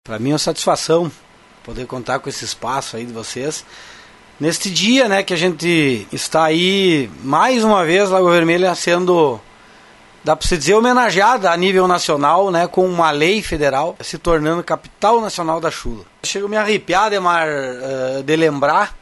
Para mim é uma satisfação poder contar com esse espaço aí de vocês. Neste dia, né, que a gente está aí, mais uma vez, Lagoa Vermelha sendo, dá para se dizer, homenageada a nível nacional, né, com uma lei federal, se tornando capital nacional da chula. Chego a me arrepiar, Ademar, de lembrar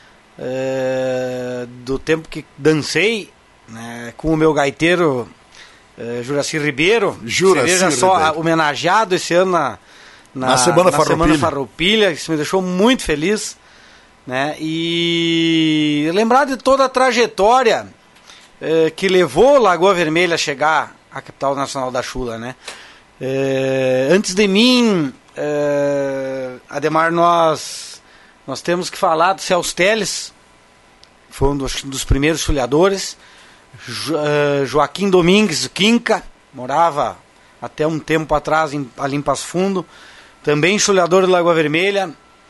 do tempo que dancei, né, com o meu gaiteiro Juraci Ribeiro. Veja só, homenageado esse ano na Semana Farroupilha, isso me deixou muito feliz, né? E lembrar de toda a trajetória que levou Lagoa Vermelha a chegar à capital nacional da chula, né? Antes de mim, Ademar, nós temos que falar do Celso Teles, foi um dos primeiros chulhadores. Joaquim Domingues, Quinca, morava até um tempo atrás ali em Passo Fundo, também chulhador de Lagoa Vermelha.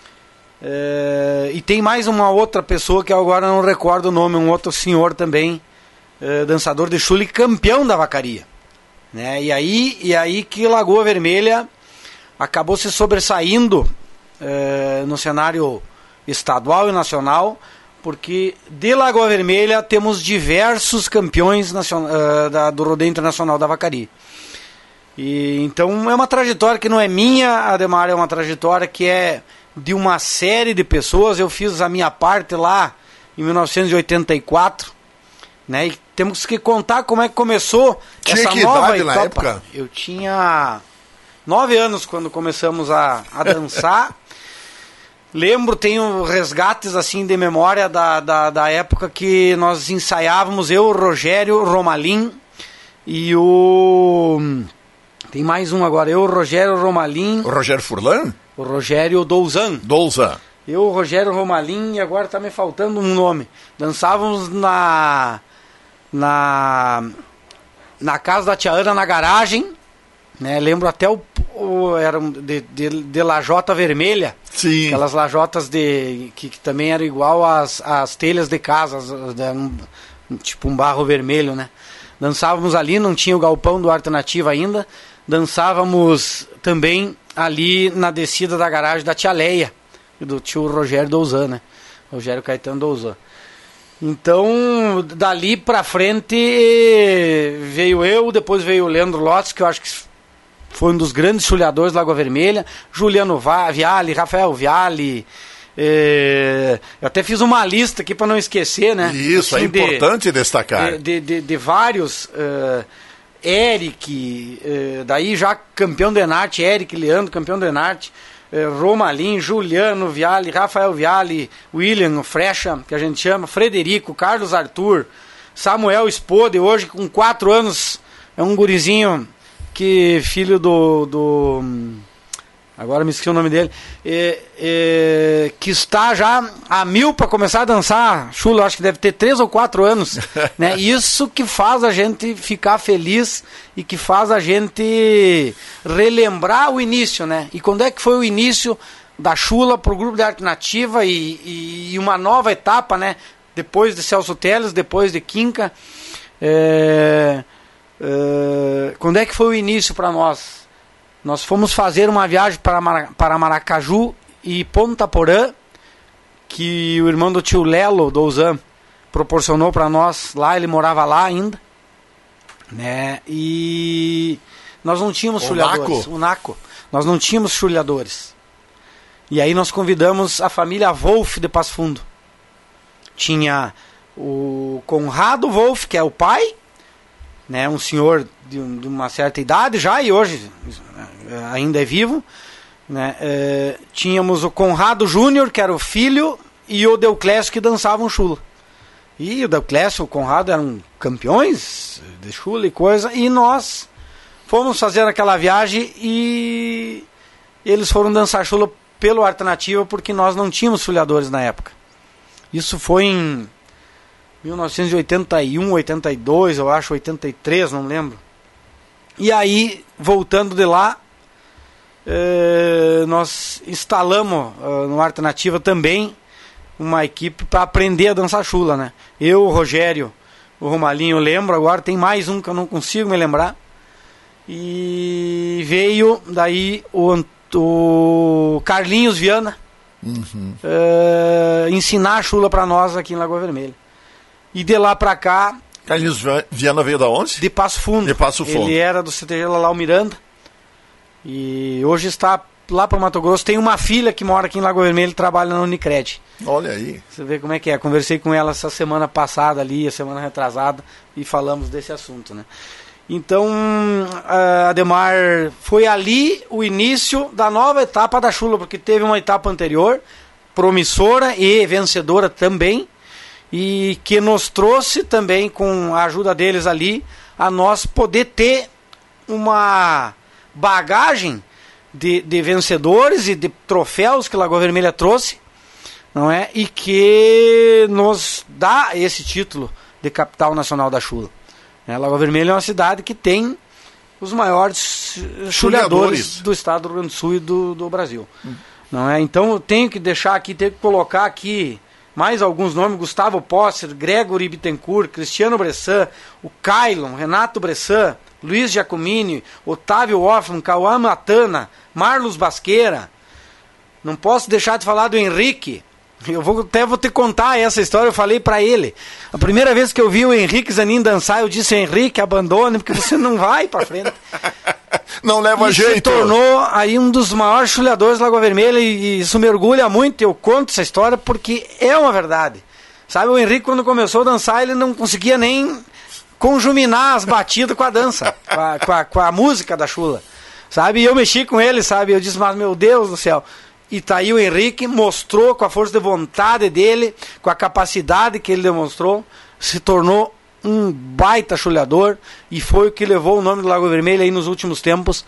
E tem mais uma outra pessoa que eu agora não recordo o nome, um outro senhor também, dançador de chula e campeão da vacaria, né? E aí que Lagoa Vermelha acabou se sobressaindo no cenário estadual e nacional, porque de Lagoa Vermelha temos diversos campeões do rodeio internacional da vacaria. E então é uma trajetória que não é minha, Ademar, é uma trajetória que é de uma série de pessoas. Eu fiz a minha parte lá em 1984, né? E temos que contar como é que começou essa nova etapa. Na época? Eu tinha 9 anos quando começamos a dançar. Lembro, tenho resgates assim de memória da época que nós ensaiávamos, eu, o Rogério Romalim e o... Tem mais um agora, eu, o Rogério Romalim... O Rogério Furlan? O Rogério Douzan. Eu, o Rogério Romalim, e agora está me faltando um nome. Dançávamos na casa da tia Ana, na garagem, né? Lembro até era de lajota vermelha. Sim. Aquelas lajotas que também eram igual às telhas de casa, tipo um barro vermelho, né? Dançávamos ali, não tinha o galpão do Arte Nativa ainda. Dançávamos também ali na descida da garagem da tia Leia, do tio Rogério Douzan, né? Rogério Caetano Douzan. Então, dali pra frente veio eu, depois veio o Leandro Lotz, que eu acho que foi um dos grandes chulhadores da Lagoa Vermelha, Juliano Viale, Rafael Viale. Eu até fiz uma lista aqui para não esquecer, né? Isso, assim, é importante destacar. De vários... Eric, daí já campeão de Enarte, Eric Leandro, campeão de Enarte, Romalim, Juliano Viale, Rafael Viale, William Frecha, que a gente chama, Frederico, Carlos Arthur, Samuel Spode, hoje com 4 anos, é um gurizinho que filho do agora me esqueci o nome dele, que está já a 1000 para começar a dançar chula, acho que deve ter 3 ou 4 anos, né? Isso que faz a gente ficar feliz e que faz a gente relembrar o início, né? E quando é que foi o início da chula para o grupo de arte nativa e uma nova etapa, né? Depois de Celso Teles, depois de Quinca, quando é que foi o início para nós? Nós fomos fazer uma viagem para Maracaju e Ponta Porã, que o irmão do tio Lelo Douzan proporcionou para nós lá, ele morava lá ainda, né? E nós não tínhamos chulhadores. O Naco. Nós não tínhamos chulhadores. E aí nós convidamos a família Wolff de Passo Fundo. Tinha o Conrado Wolff, que é o pai, né, um senhor de uma certa idade já, e hoje ainda é vivo, né? Tínhamos o Conrado Júnior, que era o filho, e o Deuclésio, que dançavam chula. E o Deuclésio e o Conrado eram campeões de chula e coisa, e nós fomos fazer aquela viagem e eles foram dançar chula pelo Arte Nativa, porque nós não tínhamos chulhadores na época. Isso foi em 1981, 82, eu acho, 83, não lembro. E aí, voltando de lá, nós instalamos no Arte Nativa também uma equipe para aprender a dançar chula, né? Eu, o Rogério, o Romalinho, eu lembro, agora tem mais um que eu não consigo me lembrar. E veio daí o o Carlinhos Viana, ensinar a chula para nós aqui em Lagoa Vermelha. E de lá para cá... Carlinhos Viana veio da onde? De Passo Fundo. De Passo Fundo. Ele era do CTG Lalau Miranda. E hoje está lá para Mato Grosso. Tem uma filha que mora aqui em Lagoa Vermelha e trabalha na Unicred. Olha aí. Você vê como é que é. Conversei com ela essa semana passada ali, a semana retrasada, e falamos desse assunto, né? Então, Ademar, foi ali o início da nova etapa da chula, porque teve uma etapa anterior, promissora e vencedora também, e que nos trouxe também, com a ajuda deles ali, a nós poder ter uma bagagem de vencedores e de troféus que Lagoa Vermelha trouxe, não é? E que nos dá esse título de capital nacional da chula. Lagoa Vermelha é uma cidade que tem os maiores chulhadores do estado do Rio Grande do Sul e do Brasil. Não é? Então eu tenho que deixar aqui, tenho que colocar aqui mais alguns nomes: Gustavo Posser, Gregory Bittencourt, Cristiano Bressan, o Kailon, Renato Bressan, Luiz Giacomini, Otávio Hoffman, Cauã Matana, Marlos Basqueira. Não posso deixar de falar do Henrique. Eu vou te contar essa história. Eu falei pra ele, a primeira vez que eu vi o Henrique Zanin dançar, eu disse: Henrique, abandone, porque você não vai pra frente. Não leva jeito. Se tornou aí um dos maiores chulhadores da Lagoa Vermelha, e isso me orgulha muito. Eu conto essa história porque é uma verdade. Sabe, o Henrique, quando começou a dançar, ele não conseguia nem conjuminar as batidas com a dança, com a música da chula, sabe? E eu mexi com ele, sabe? Eu disse: mas meu Deus do céu. E tá aí o Henrique, mostrou com a força de vontade dele, com a capacidade que ele demonstrou, se tornou um baita chulhador, e foi o que levou o nome do Lagoa Vermelha aí nos últimos tempos,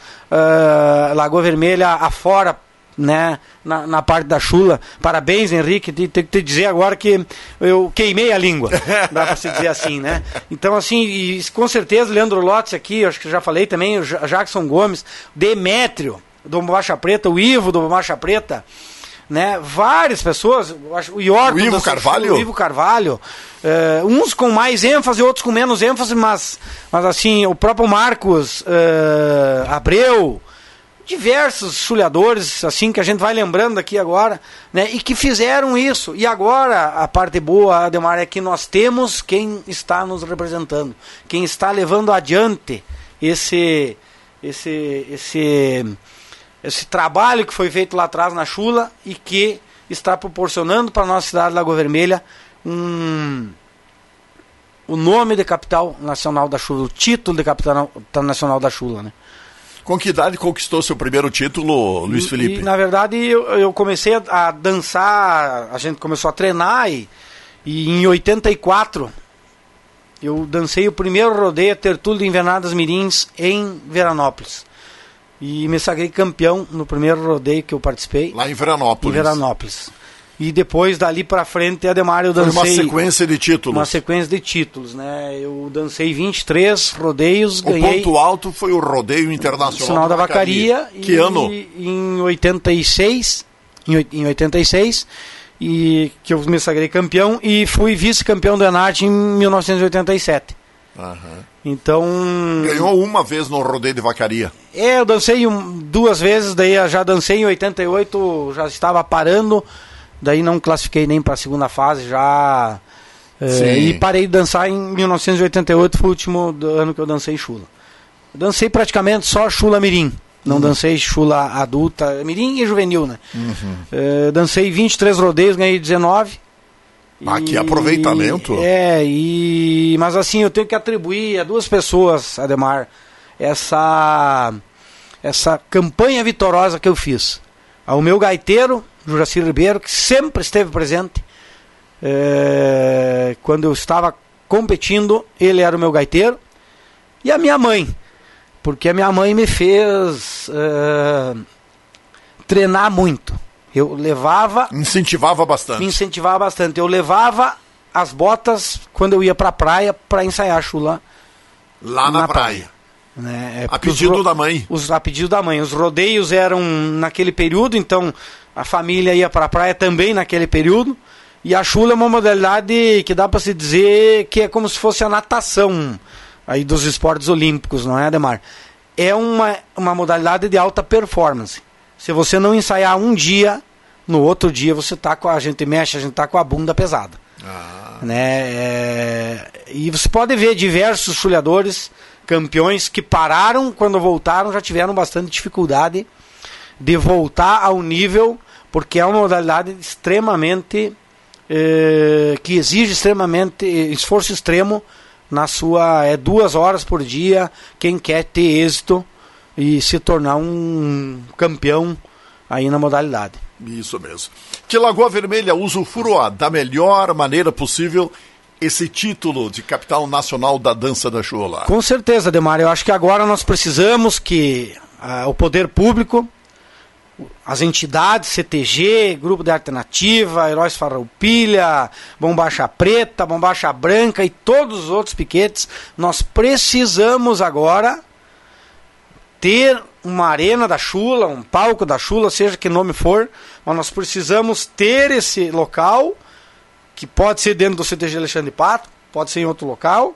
Lagoa Vermelha afora, né, na parte da chula. Parabéns, Henrique. Tem que te dizer agora que eu queimei a língua, dá pra se dizer assim, né? Então, assim, e com certeza Leandro Lotz aqui, acho que já falei também, o Jackson Gomes, Demétrio do Bombacha Preta, o Ivo do Bombacha Preta, né? Várias pessoas, o Yorton, o Ivo Carvalho, uns com mais ênfase, outros com menos ênfase, mas assim, o próprio Marcos Abreu, diversos chulhadores, assim, que a gente vai lembrando aqui agora, né? E que fizeram isso. E agora, a parte boa, Ademar, é que nós temos quem está nos representando, quem está levando adiante esse trabalho que foi feito lá atrás na chula, e que está proporcionando para a nossa cidade de Lagoa Vermelha o nome de capital nacional da chula, o título de capital nacional da chula, né? Com que idade conquistou seu primeiro título, Luiz Felipe? Na verdade, eu comecei a dançar, a gente começou a treinar, e em 84 eu dancei o primeiro rodeio Tertúlio de Invernadas Mirins em Veranópolis. E me sagrei campeão no primeiro rodeio que eu participei. Lá em Veranópolis. Em Veranópolis. E depois, dali pra frente, Ademar, eu dancei... Foi uma sequência de títulos. Uma sequência de títulos, né? Eu dancei 23 rodeios, ganhei... O ponto alto foi o Rodeio Internacional da Vacaria. Que ano? Em 86. Em 86. E que eu me sagrei campeão. E fui vice-campeão do Enarte em 1987. Então... Ganhou uma vez no Rodeio de Vacaria. Eu dancei duas vezes, daí eu já dancei em 88, já estava parando, daí não classifiquei nem para a segunda fase, já... e parei de dançar em 1988, foi o último ano que eu dancei chula. Eu dancei praticamente só chula mirim, não dancei chula adulta, mirim e juvenil, né? Dancei 23 rodeios, ganhei 19. Que aproveitamento! Mas assim, eu tenho que atribuir a duas pessoas, Ademar, essa campanha vitoriosa que eu fiz. Ao meu gaiteiro, Juraci Ribeiro, que sempre esteve presente. Quando eu estava competindo, ele era o meu gaiteiro. E a minha mãe, porque a minha mãe me fez treinar muito. Eu levava... Incentivava bastante. Me incentivava bastante. Eu levava as botas quando eu ia para a praia para ensaiar chula. Lá na praia. Né? A pedido da mãe. A pedido da mãe. Os rodeios eram naquele período, então a família ia para a praia também naquele período. E a chula é uma modalidade que dá para se dizer que é como se fosse a natação aí dos esportes olímpicos, não é, Ademar? É uma modalidade de alta performance. Se você não ensaiar um dia, no outro dia você tá com a gente tá com a bunda pesada. Né? E você pode ver diversos chulhadores, campeões que pararam, quando voltaram já tiveram bastante dificuldade de voltar ao nível, porque é uma modalidade extremamente que exige extremamente esforço extremo na sua 2 horas por dia. Quem quer ter êxito e se tornar um campeão aí na modalidade. Isso mesmo. Que Lagoa Vermelha usufrua da melhor maneira possível esse título de capital nacional da dança da chula. Com certeza, Ademar. Eu acho que agora nós precisamos que o poder público, as entidades, CTG, Grupo de Alternativa, Heróis Farroupilha, Bombacha Preta, Bombacha Branca e todos os outros piquetes, nós precisamos agora ter uma arena da chula, um palco da chula, seja que nome for, mas nós precisamos ter esse local, que pode ser dentro do CTG Alexandre Pato, pode ser em outro local,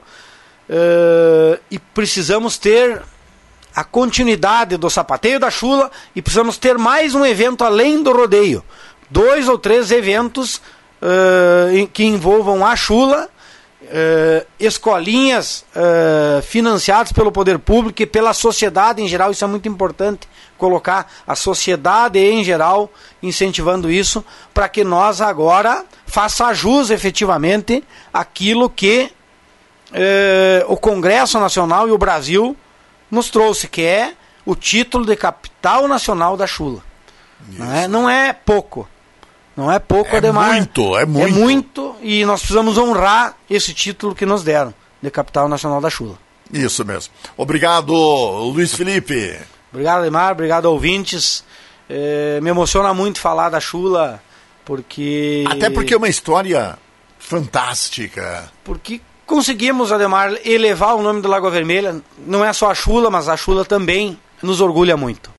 e precisamos ter a continuidade do sapateio da chula, e precisamos ter mais um evento além do rodeio. 2 ou 3 eventos que envolvam a chula, escolinhas financiadas pelo poder público e pela sociedade em geral. Isso é muito importante, colocar a sociedade em geral incentivando isso, para que nós agora faça jus efetivamente aquilo que o Congresso Nacional e o Brasil nos trouxe, que é o título de capital nacional da chula. Não é pouco. Não é pouco, Ademar. É muito. E nós precisamos honrar esse título que nos deram, de capital nacional da chula. Isso mesmo. Obrigado, Luiz Felipe. Obrigado, Ademar. Obrigado, ouvintes. Me emociona muito falar da chula, porque... Até porque é uma história fantástica. Porque conseguimos, Ademar, elevar o nome do Lagoa Vermelha. Não é só a chula, mas a chula também nos orgulha muito.